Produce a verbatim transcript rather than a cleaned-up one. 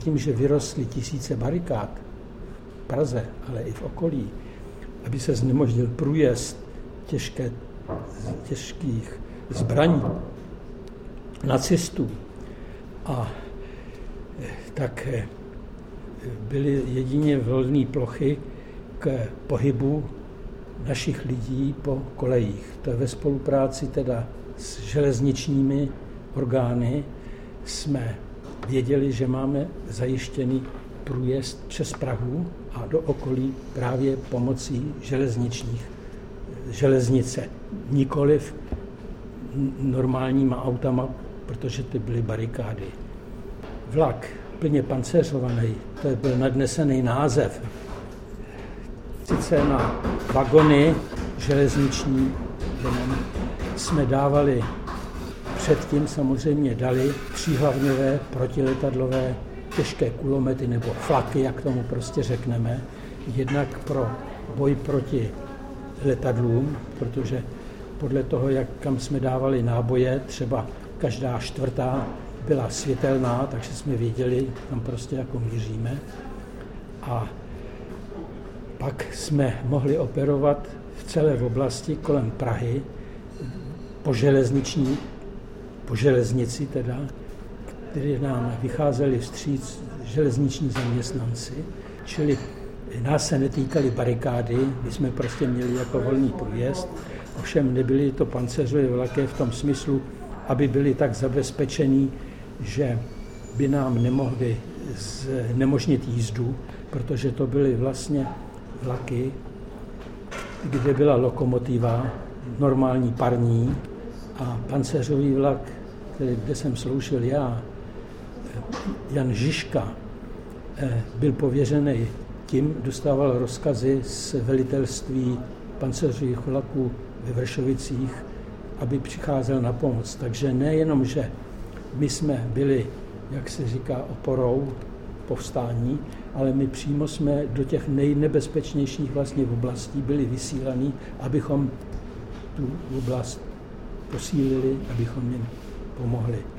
Tím, že vyrostly tisíce barikád v Praze, ale i v okolí, aby se znemožnil průjezd těžké, těžkých zbraní nacistů, a tak byly jedině volné plochy k pohybu našich lidí po kolejích. To je ve spolupráci teda s železničními orgány jsme věděli, že máme zajištěný průjezd přes Prahu a do okolí právě pomocí železničních železnice. Nikoliv normálníma autama, protože ty byly barikády. Vlak plně pancéřovaný, to byl nadnesený název. Sice na vagony železniční jenom jsme dávali, předtím samozřejmě dali tříhlavňové protiletadlové těžké kulomety nebo flaky, jak tomu prostě řekneme, jednak pro boj proti letadlům, protože podle toho, jak kam jsme dávali náboje, třeba každá čtvrtá byla světelná, takže jsme věděli, kam prostě jako míříme. A pak jsme mohli operovat v celé oblasti kolem Prahy po železniční, po železnici teda, které nám vycházeli vstříc železniční zaměstnanci, čili nás se netýkaly barikády, my jsme prostě měli jako volný průjezd, ovšem nebyly to pancéřové vlaky v tom smyslu, aby byli tak zabezpečení, že by nám nemohli znemožnit jízdu, protože to byly vlastně vlaky, kde byla lokomotiva, normální parní, a pancéřový vlak, který, kde jsem sloužil já, Jan Žižka, byl pověřený tím, dostával rozkazy z velitelství pancéřových vlaků ve Vršovicích, aby přicházel na pomoc. Takže nejenom, že my jsme byli, jak se říká, oporou povstání, ale my přímo jsme do těch nejnebezpečnějších vlastně oblastí byli vysílaní, abychom tu oblast posílili, abychom jim pomohli.